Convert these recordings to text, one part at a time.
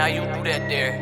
how you do that there?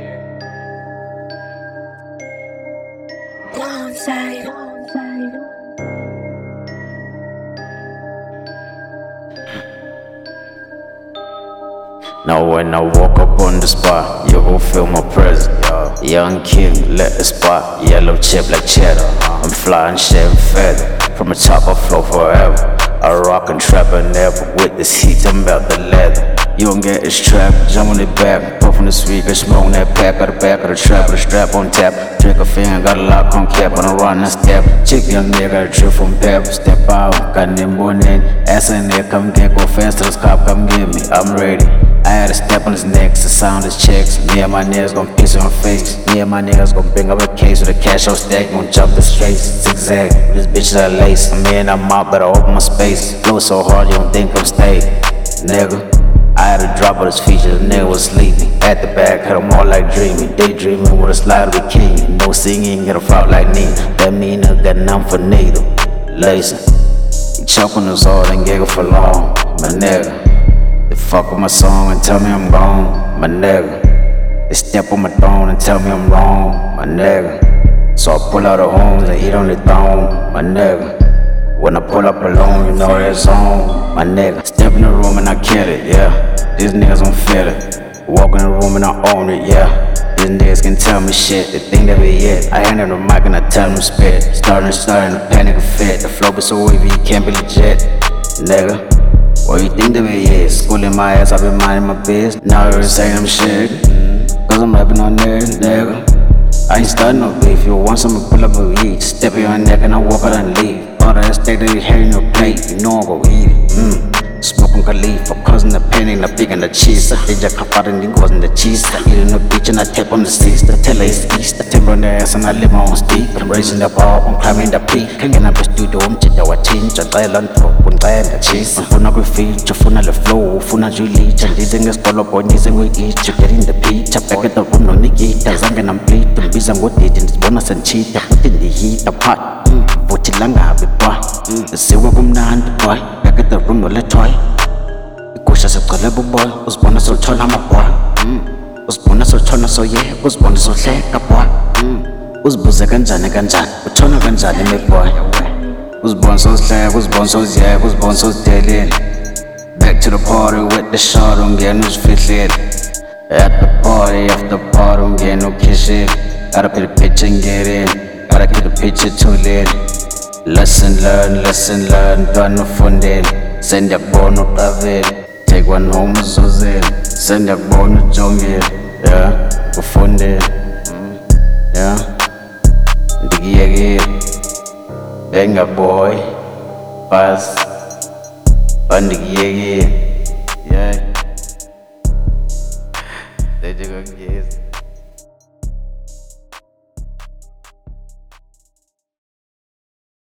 Now when I walk up on the spot, you will feel my presence. Young king, let the spot, yellow chip like cheddar. I'm flying shaving feather, from the top I flow forever. I rock and trap and never with this heat to melt the leather. You don't get this trap, jump on the back, puff on the speaker, smoke that pack out the back of the trap with a strap on tap. Drink a fan, got a lock on cap, on a run and step. Chick young nigga, drip from pep, step out, got them morning. Ass in there, come get go fast till this cop come get me, I'm ready. I had a step on his neck, the sound his checks. Me and my niggas gon' piss on face. Me and my niggas gon' bring up a case with a cash on stack. Gon' jump the straight, zigzag. This bitch that lace. I'm in, I'm out, but I open my space. Blow so hard, you don't think I'm stay. Nigga, I had a drop of this feature, the nigga was sleeping. At the back, cut him all like dreaming. Daydreaming with a slide of bikini. No singing, get a frog like me. That mean I got numb for needle. Lacing. You choke on us all and giggle for long. My nigga. They fuck with my song and tell me I'm gone, my nigga. They step on my throne and tell me I'm wrong, my nigga. So I pull out the horns and eat on the throne, my nigga. When I pull up alone, you know that's on, my nigga. Step in the room and I kill it, yeah. These niggas don't feel it. Walk in the room and I own it, yeah. These niggas can tell me shit, they think that be it. I hand them the mic and I tell them spit. Starting to panic and fit. The flow be so wavy, you can't be legit, nigga. What you think that we is? Schooling my ass, I been minding my biz. Now you're saying I'm shit, cause I'm rapping on there, nigga. I ain't starting no beef, you want something, pull up a weed. Step in your neck and I walk out and leave. All that steak that you hear in your plate, you know I go eat it. Smoking Khalif, I'm causing the pain and the pig and the cheese. I think I come out and it goes in the cheese. I eat in the beach and I tap on the seats. The teller is east, I timber on the ass and I live my own steep. I'm raising the bar, I'm climbing the peak. Can I be studio, I'm chit I change. I try to put the cheese. I'm phonography, to phone the flow, phone Julie. And these things call up on these and we eat. You get in the beach, I pack at the room, no nigga. There's I'm gonna bleed, I'm busy with it. And it's bonus and cheat. I put in the heat, the pot. What you lang have it, boy. The silver room, the hand, boy. Back at the room, no let toy. Kusha se qalebu boy, uzibona soluthola amaboy. Uzibona soluthola so yeah, uzibona sohleka boy. Uzibuze kanjani kanjani, uthona kanjani me boy. Uzibona sohleka, uzibona sozyeka, uzibona sozidelile. Back to the party with the shot, ungena uzifihlile. At the party, after party, ungena ukhishile. Gotta put a picture and get in, gotta get a picture too lit. Lesson learn, done ufundile. Send your bone uqavile. Take one home uzozile. Send your bone ujongile. Yeah, ufundile. Yeah, ndikiyekile. Benga boy, pass. Ndikiyekile. Yeah. They do go